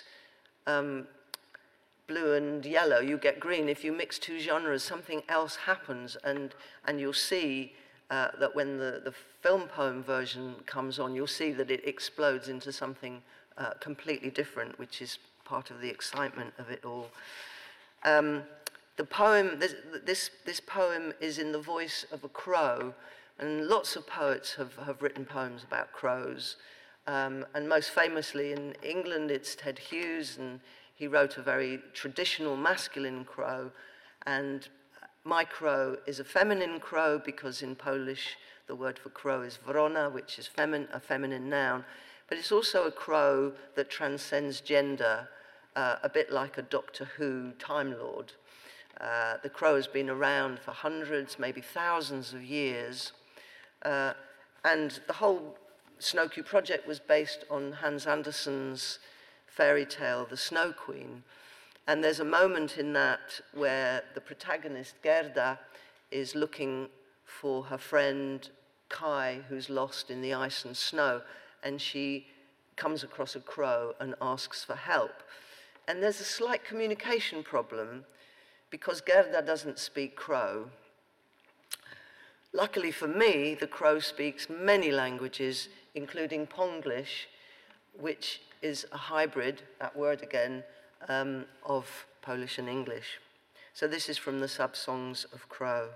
blue and yellow, you get green. If you mix two genres, something else happens, and you'll see that when the film poem version comes on, you'll see that it explodes into something completely different, which is part of the excitement of it all. The poem, this poem is in the voice of a crow, and lots of poets have written poems about crows, and most famously in England it's Ted Hughes, and he wrote a very traditional masculine crow, and my crow is a feminine crow because in Polish the word for crow is wrona, which is a feminine noun, but it's also a crow that transcends gender, a bit like a Doctor Who Time Lord. The crow has been around for hundreds, maybe thousands of years, and the whole Snowcue project was based on Hans Andersen's fairy tale, The Snow Queen. And there's a moment in that where the protagonist, Gerda, is looking for her friend Kai, who's lost in the ice and snow, and she comes across a crow and asks for help. And there's a slight communication problem because Gerda doesn't speak crow. Luckily for me, the crow speaks many languages, including Ponglish, which is a hybrid, that word again, of Polish and English. So this is from the sub-songs of Crow.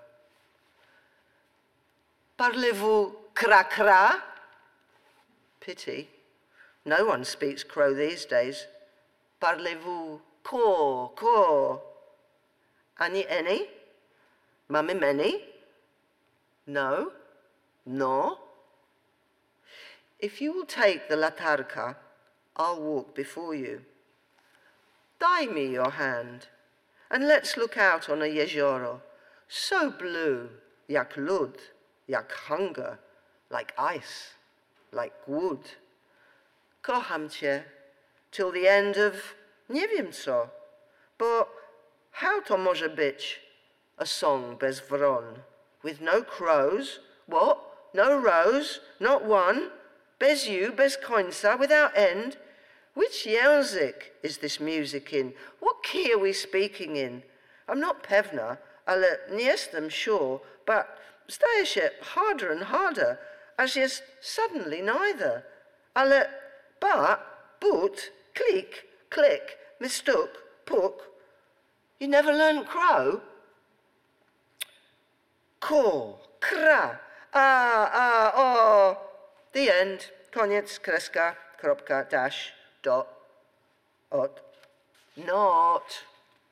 Parlez-vous cra-cra? Pity. No one speaks Crow these days. Parlez-vous caw? Any? Many? No? If you will take the latarka, I'll walk before you. Daj me your hand, and let's look out on a jezioro, so blue, jak lód, jak hunger, like ice, like wood. Kocham cię till the end of nie wiem co, bo how to może być a song bez wron, with no crows, what? No rose, not one, bez you, bez końca, without end. Which język is this music in? What key are we speaking in? I'm not pewna, ale nie jestem sure, but staje się harder and harder, as jest suddenly neither. Ale, but, click, click, mistook, puk. You never learned Crow? Caw, kra, The end. Koniec, kreska, kropka, dash, dot, od, not.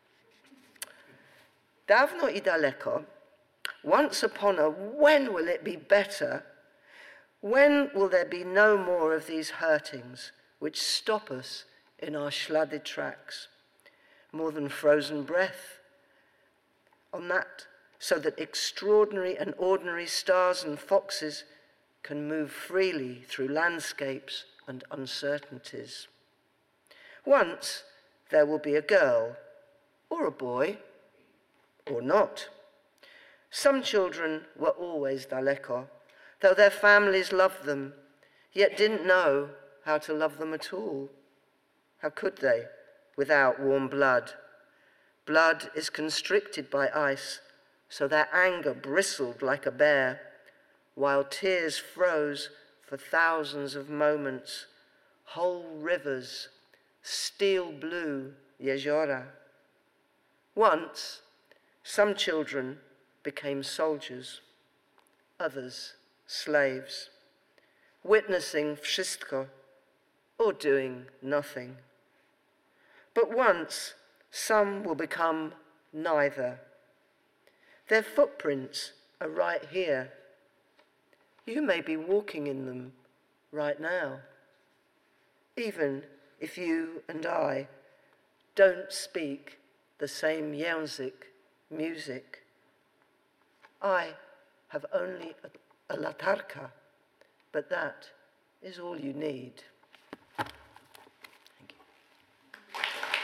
Dawno I daleko, once upon a when will it be better? When will there be no more of these hurtings which stop us in our schladed tracks? More than frozen breath on that, so that extraordinary and ordinary stars and foxes can move freely through landscapes and uncertainties. Once there will be a girl, or a boy, or not. Some children were always daleko, though their families loved them, yet didn't know how to love them at all. How could they, without warm blood? Blood is constricted by ice, so their anger bristled like a bear, while tears froze for thousands of moments, whole rivers, steel blue jeziora. Once, some children became soldiers, others slaves, witnessing wszystko or doing nothing. But once, some will become neither. Their footprints are right here. You may be walking in them right now, even if you and I don't speak the same język music. I have only a latarka, but that is all you need. Thank you.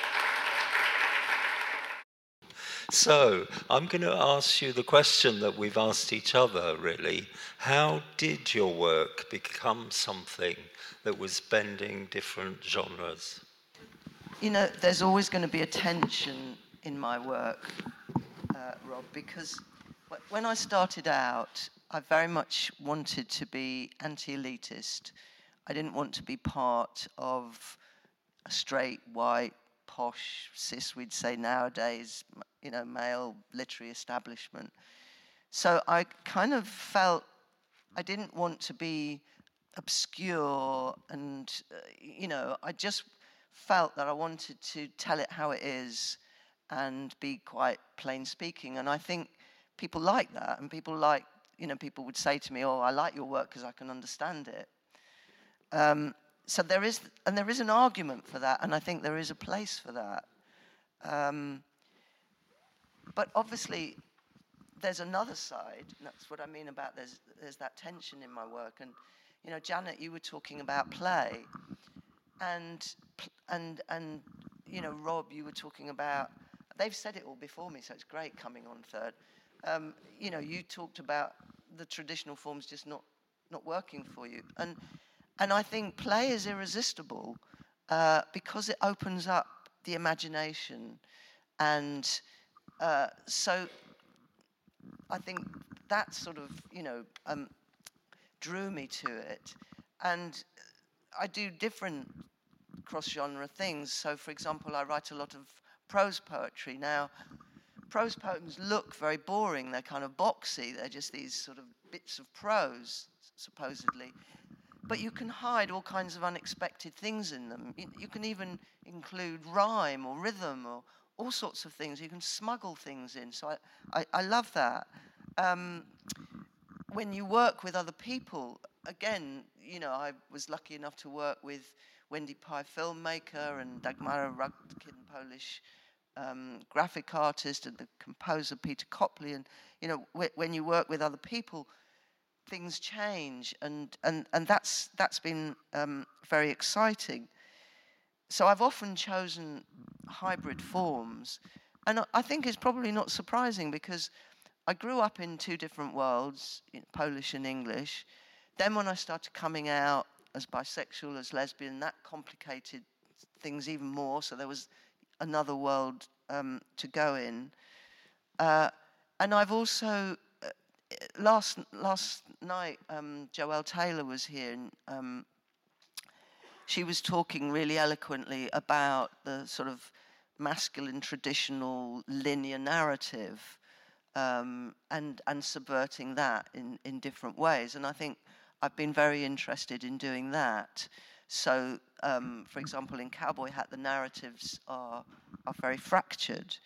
So, I'm going to ask you the question that we've asked each other, really. How did your work become something that was bending different genres? You know, there's always going to be a tension in my work, Rob, because when I started out, I very much wanted to be anti-elitist. I didn't want to be part of a straight, white, posh, cis, we'd say nowadays, you know, male literary establishment. So I kind of felt I didn't want to be obscure and, you know, I just felt that I wanted to tell it how it is and be quite plain speaking. And I think people like that, and people like, you know, people would say to me, oh, I like your work because I can understand it. So there is an argument for that, and I think there is a place for that. But obviously, there's another side, and that's what I mean about there's that tension in my work. And, you know, Janet, you were talking about play, and you know, Rob, you were talking about, they've said it all before me, so it's great coming on third. You know, you talked about the traditional forms just not working for you. And I think play is irresistible because it opens up the imagination. And so I think that sort of, you know, drew me to it. And I do different cross-genre things. So, for example, I write a lot of prose poetry. Now, prose poems look very boring. They're kind of boxy. They're just these sort of bits of prose, supposedly. But you can hide all kinds of unexpected things in them. You can even include rhyme or rhythm or all sorts of things. You can smuggle things in. So I love that. When you work with other people, again, I was lucky enough to work with Wendy Pye, filmmaker, and Dagmara Rudkin, Polish graphic artist, and the composer Peter Copley. And, when you work with other people, things change, and that's been very exciting. So I've often chosen hybrid forms, and I think it's probably not surprising because I grew up in two different worlds, Polish and English. Then when I started coming out as bisexual, as lesbian, that complicated things even more, so there was another world to go in. And I've also... Last night, Joelle Taylor was here, and she was talking really eloquently about the sort of masculine traditional linear narrative, and subverting that in different ways. And I think I've been very interested in doing that. So, for example, in Cowboy Hat, the narratives are very fractured.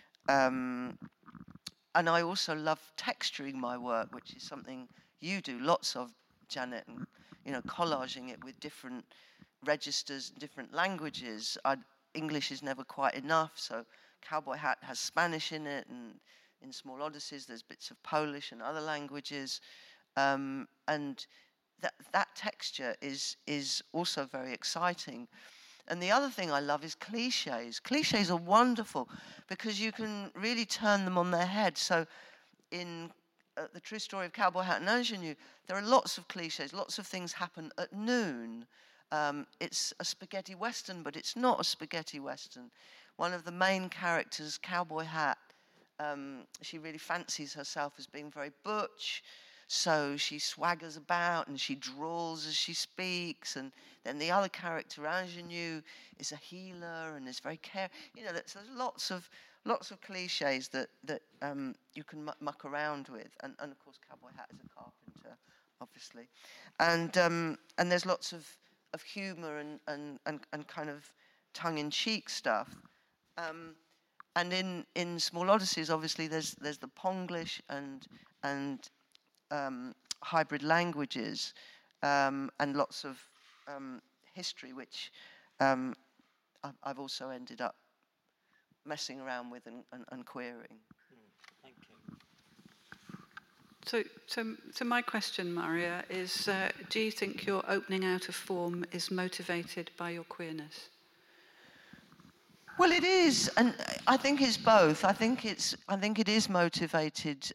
And I also love texturing my work, which is something you do lots of, Janet, and collaging it with different registers and different languages. English is never quite enough, so Cowboy Hat has Spanish in it, and in Small Odysseys there's bits of Polish and other languages, and that texture is also very exciting. And the other thing I love is cliches. Cliches are wonderful because you can really turn them on their head. So in The True Story of Cowboy Hat and Ingenue, there are lots of cliches, lots of things happen at noon. It's a spaghetti western, but it's not a spaghetti western. One of the main characters, Cowboy Hat, she really fancies herself as being very butch. So she swaggers about and she drawls as she speaks. And then the other character, Ingenue, is a healer and is very caring. There's lots of cliches that you can muck around with. And of course, Cowboy Hat is a carpenter, obviously. And there's lots of humour and kind of tongue-in-cheek stuff. And in Small Odysseys, obviously, there's the Ponglish and hybrid languages, and lots of history, which I've also ended up messing around with and querying. Thank you. So my question, Maria, is: do you think your opening out of form is motivated by your queerness? Well, it is, and I think it's both. I think it is motivated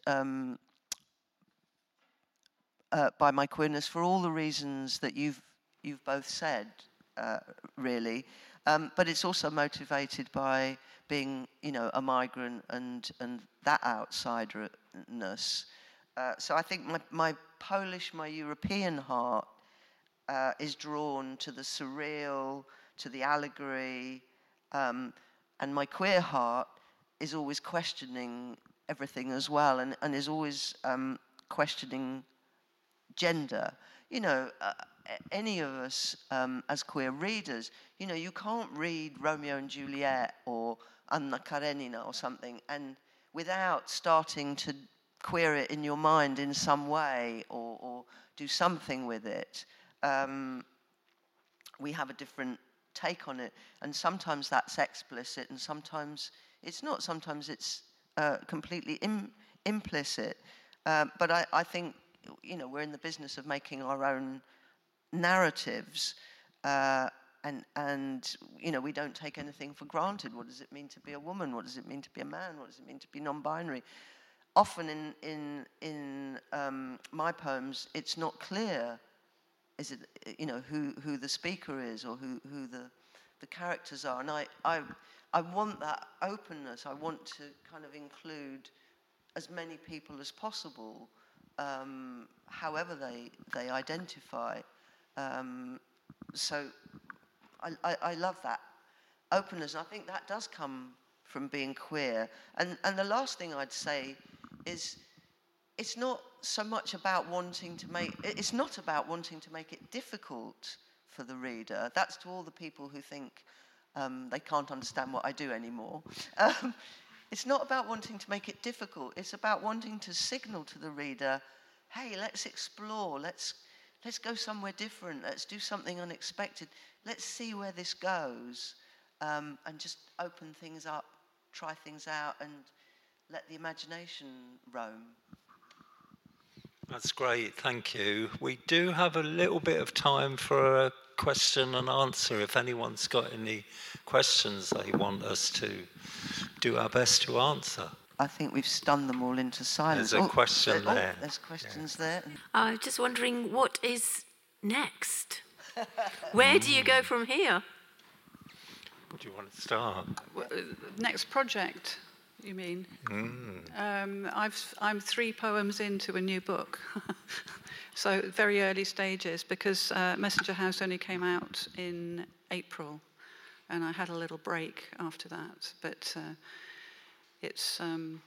by my queerness for all the reasons that you've both said, really. But it's also motivated by being, a migrant and that outsiderness. So I think my Polish, my European heart is drawn to the surreal, to the allegory, and my queer heart is always questioning everything as well, and is always questioning gender. Any of us as queer readers, you can't read Romeo and Juliet or Anna Karenina or something and without starting to queer it in your mind in some way or do something with it. We have a different take on it, and sometimes that's explicit and sometimes it's not. Sometimes it's completely implicit. But I think we're in the business of making our own narratives, and we don't take anything for granted. What does it mean to be a woman? What does it mean to be a man? What does it mean to be non-binary? Often in my poems, it's not clear. Is it who the speaker is or who the characters are? And I want that openness. I want to kind of include as many people as possible, however they identify. So I love that openness. And I think that does come from being queer. And the last thing I'd say is it's not so much about wanting to make it difficult for the reader. That's to all the people who think they can't understand what I do anymore. It's not about wanting to make it difficult. It's about wanting to signal to the reader, hey, let's explore, let's go somewhere different, let's do something unexpected, let's see where this goes, and just open things up, try things out, and let the imagination roam. That's great, thank you. We do have a little bit of time for a question and answer. If anyone's got any questions they want us to do our best to answer. I think we've stunned them all into silence. There's a question there. There's questions there. I was just wondering, what is next? Where do you go from here? Do you want to start? Next project, you mean? I'm 3 poems into a new book. So very early stages, because Messenger House only came out in April, and I had a little break after that. But it's I'm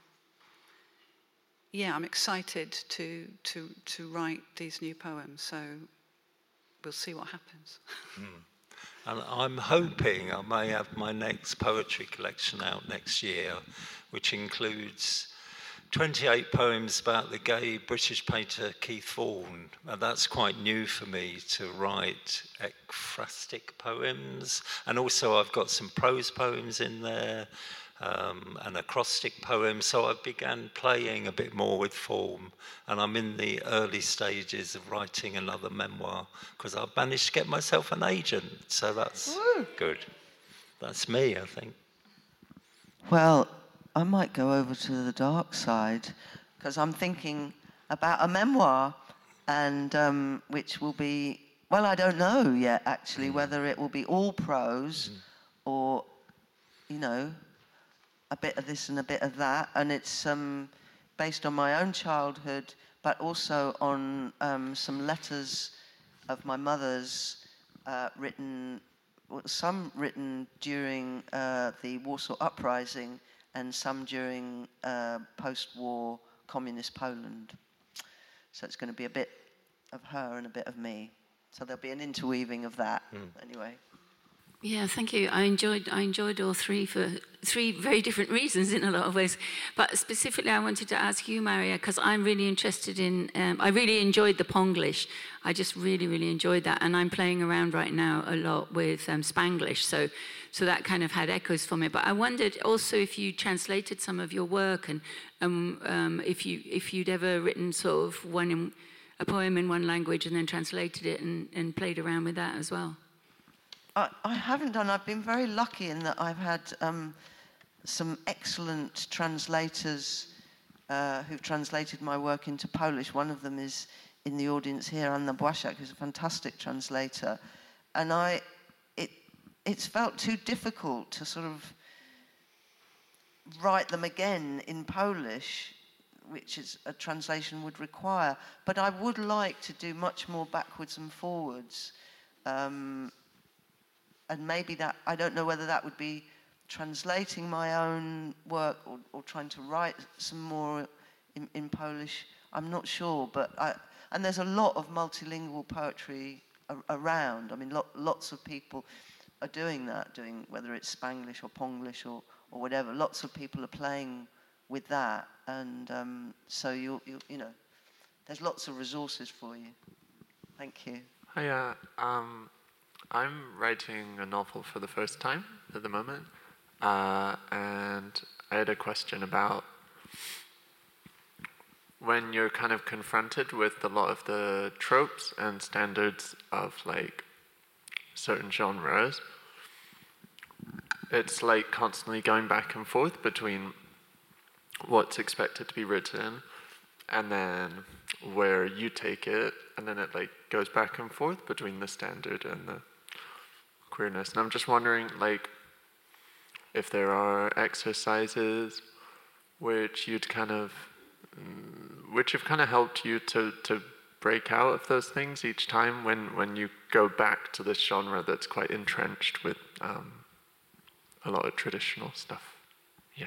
excited to write these new poems. So we'll see what happens. And I'm hoping I may have my next poetry collection out next year, which includes 28 poems about the gay British painter Keith Vaughan. And that's quite new for me to write ekphrastic poems. And also I've got some prose poems in there, an acrostic poem. So I began playing a bit more with form. And I'm in the early stages of writing another memoir, because I've managed to get myself an agent. So that's good. That's me, I think. Well, I might go over to the dark side, because I'm thinking about a memoir, and which will be, well, I don't know yet, actually, whether it will be all prose or, a bit of this and a bit of that. And it's based on my own childhood, but also on some letters of my mother's some written during the Warsaw Uprising, and some during post-war communist Poland. So it's going to be a bit of her and a bit of me. So there'll be an interweaving of that, anyway. Yeah, thank you. I enjoyed all 3 for 3 very different reasons in a lot of ways. But specifically, I wanted to ask you, Maria, because I'm really interested in. I really enjoyed the Ponglish. I just really, really enjoyed that, and I'm playing around right now a lot with Spanglish. So that kind of had echoes for me. But I wondered also if you translated some of your work, and if you'd ever written sort of a poem in one language and then translated it and played around with that as well. I haven't done. I've been very lucky in that I've had some excellent translators who've translated my work into Polish. One of them is in the audience here, Anna Błaszczak, who's a fantastic translator. And it's felt too difficult to sort of write them again in Polish, which is a translation would require. But I would like to do much more backwards and forwards. And maybe that, I don't know whether that would be translating my own work or trying to write some more in Polish. I'm not sure, and there's a lot of multilingual poetry around. I mean, lots of people are doing that, whether it's Spanglish or Ponglish or whatever. Lots of people are playing with that, and so you know, there's lots of resources for you. Thank you. Hiya. I'm writing a novel for the first time at the moment, and I had a question about when you're kind of confronted with a lot of the tropes and standards of like certain genres. It's like constantly going back and forth between what's expected to be written and then where you take it, and then it like goes back and forth between the standard and the queerness. And I'm just wondering, like, if there are exercises which have kind of helped you to break out of those things each time when you go back to this genre that's quite entrenched with a lot of traditional stuff? Yeah.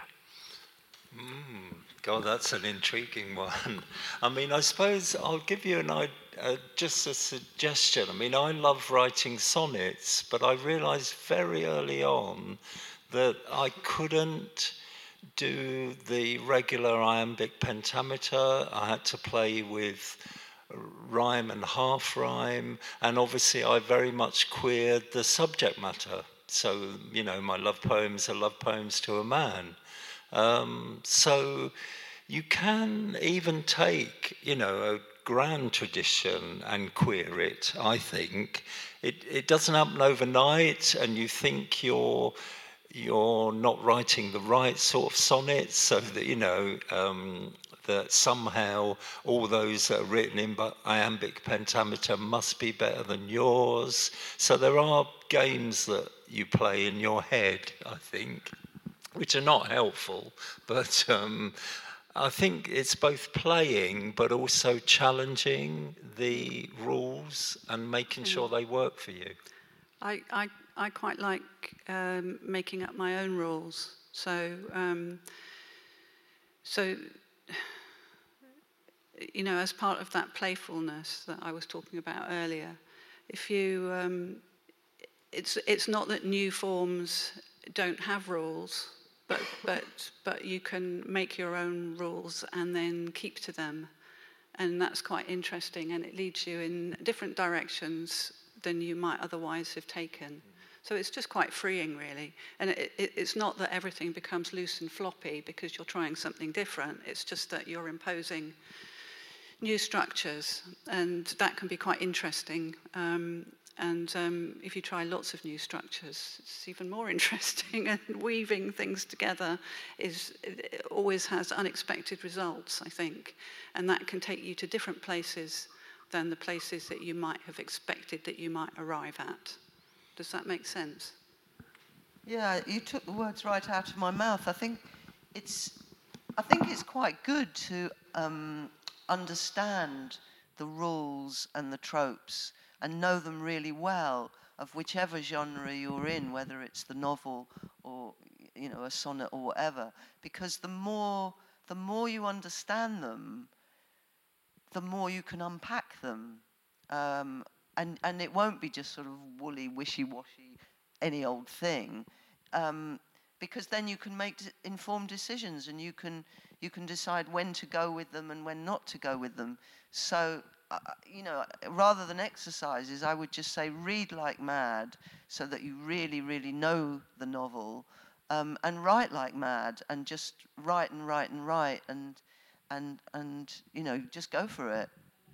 God, that's an intriguing one. I mean, I suppose I'll give you just a suggestion. I mean, I love writing sonnets, but I realised very early on that I couldn't do the regular iambic pentameter. I had to play with rhyme and half rhyme, and obviously I very much queered the subject matter. So, my love poems are love poems to a man. So you can even take, a grand tradition and queer it, I think. It doesn't happen overnight, and you think you're not writing the right sort of sonnets, so that, that somehow all those that are written in iambic pentameter must be better than yours. So there are games that you play in your head, I think, which are not helpful, but I think it's both playing but also challenging the rules and making sure they work for you. I quite like making up my own rules. So as part of that playfulness that I was talking about earlier, if you, it's not that new forms don't have rules, but you can make your own rules and then keep to them, and that's quite interesting, and it leads you in different directions than you might otherwise have taken. So it's just quite freeing, really. And it's not that everything becomes loose and floppy because you're trying something different. It's just that you're imposing new structures, and that can be quite interesting. If you try lots of new structures, it's even more interesting. And weaving things together it always has unexpected results, I think. And that can take you to different places than the places that you might have expected that you might arrive at. Does that make sense? Yeah, you took the words right out of my mouth. I think it's quite good to understand the rules and the tropes and know them really well of whichever genre you're in, whether it's the novel or a sonnet or whatever. Because the more you understand them, the more you can unpack them. And it won't be just sort of woolly, wishy-washy, any old thing, because then you can make informed decisions, and you can decide when to go with them and when not to go with them. So, rather than exercises, I would just say read like mad, so that you really, really know the novel, and write like mad, and just write and write and write, and just go for it.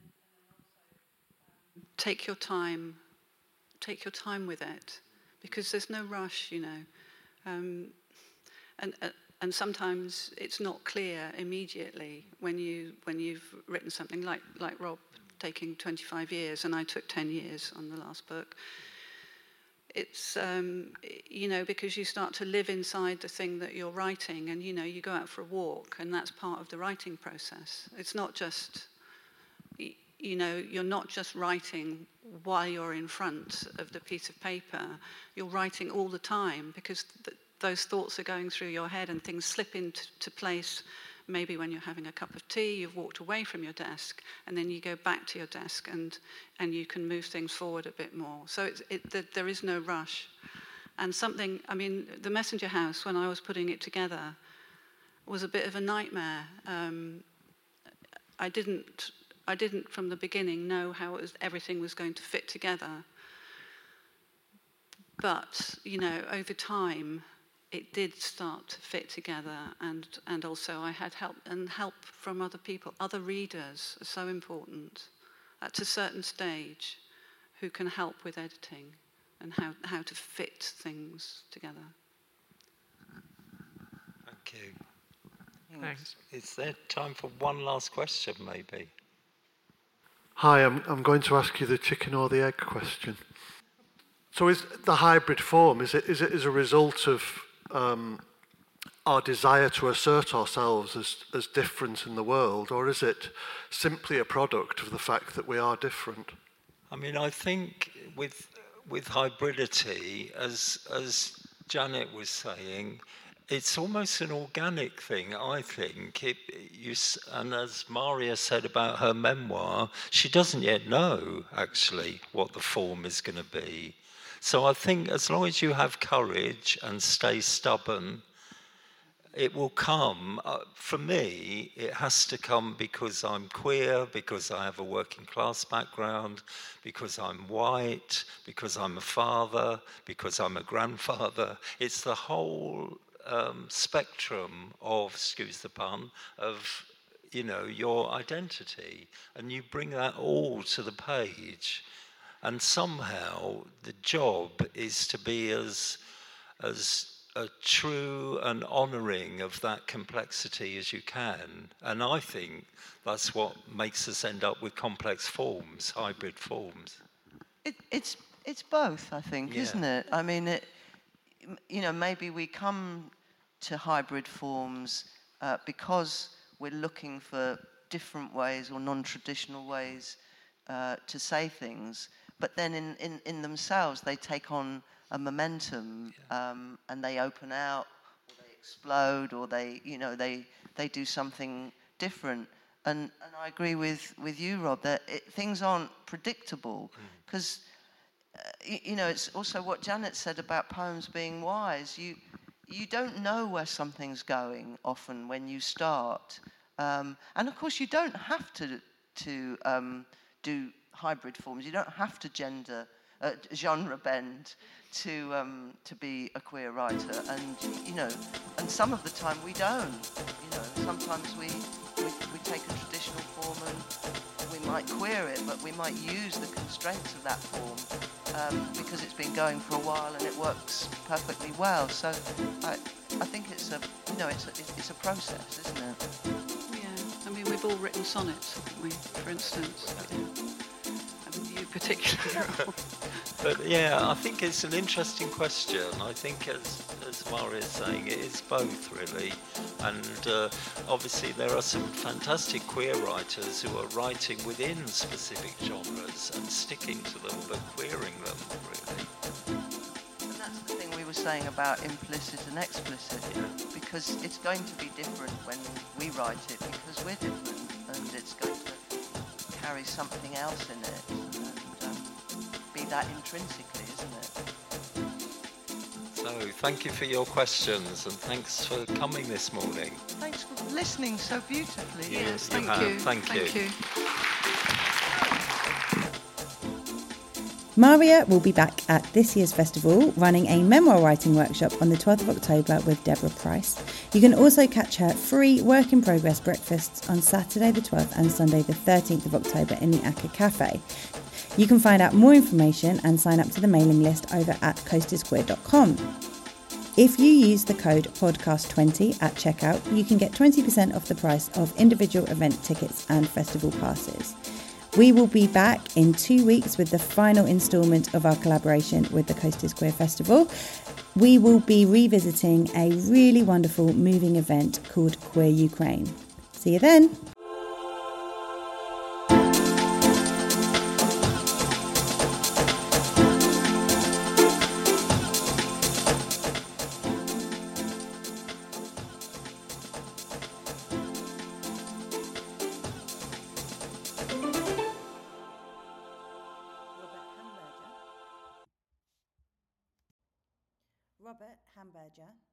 Take your time with it, because there's no rush, and sometimes it's not clear immediately when you've written something like Rob taking 25 years, and I took 10 years on the last book. It's because you start to live inside the thing that you're writing, and you go out for a walk, and that's part of the writing process. It's not just you're not just writing while you're in front of the piece of paper. You're writing all the time, because those thoughts are going through your head, and things slip into place. Maybe when you're having a cup of tea, you've walked away from your desk, and then you go back to your desk, and you can move things forward a bit more. So there is no rush. And the Messenger House, when I was putting it together, was a bit of a nightmare. I didn't from the beginning know how everything was going to fit together. But, over time, it did start to fit together, and also I had help from other people. Other readers are so important at a certain stage, who can help with editing and how to fit things together. Thank you. Thanks. Is there time for one last question, maybe? Hi, I'm going to ask you the chicken or the egg question. So is the hybrid form, is it as a result of our desire to assert ourselves as different in the world, or is it simply a product of the fact that we are different? I mean, I think with hybridity, as Janet was saying, it's almost an organic thing, I think. And as Maria said about her memoir, she doesn't yet know, actually, what the form is going to be. So I think as long as you have courage and stay stubborn, it will come. For me, it has to come because I'm queer, because I have a working class background, because I'm white, because I'm a father, because I'm a grandfather. It's the whole spectrum of, excuse the pun, of, your identity. And you bring that all to the page. And somehow the job is to be as true and honouring of that complexity as you can. And I think that's what makes us end up with complex forms, hybrid forms. It's both, I think, isn't it? I mean, maybe we come to hybrid forms because we're looking for different ways or non-traditional ways to say things, but then in themselves they take on a momentum, and they open out, or they explode, or they do something different. And I agree with you, Rob, that things aren't predictable, because it's also what Janet said about poems being wise. You don't know where something's going often when you start, and of course you don't have to do hybrid forms. You don't have to genre bend to be a queer writer, and some of the time we don't. Sometimes we take a traditional form and we might queer it, but we might use the constraints of that form because it's been going for a while and it works perfectly well. So I think it's a process, isn't it? Yeah, I mean, we've all written sonnets, haven't we? For instance, you particularly. But yeah, I think it's an interesting question. I think, as Maria is saying, it is both, really. And obviously there are some fantastic queer writers who are writing within specific genres and sticking to them, but queering them, really. And that's the thing we were saying about implicit and explicit, because it's going to be different when we write it, because we're different, and it's going to carry something else in it. Be that intrinsically, isn't it? So thank you for your questions, and thanks for coming this morning. Thanks for listening so beautifully. Yes, thank you. Thank you. Maria will be back at this year's festival running a memoir writing workshop on the 12th of October with Deborah Price. You can also catch her free work in progress breakfasts on Saturday the 12th and Sunday the 13th of October in the Acker Cafe. You can find out more information and sign up to the mailing list over at coastisqueer.com. If you use the code podcast20 at checkout, you can get 20% off the price of individual event tickets and festival passes. We will be back in 2 weeks with the final instalment of our collaboration with the Coast is Queer Festival. We will be revisiting a really wonderful moving event called Queer Ukraine. See you then. Robert Hamburger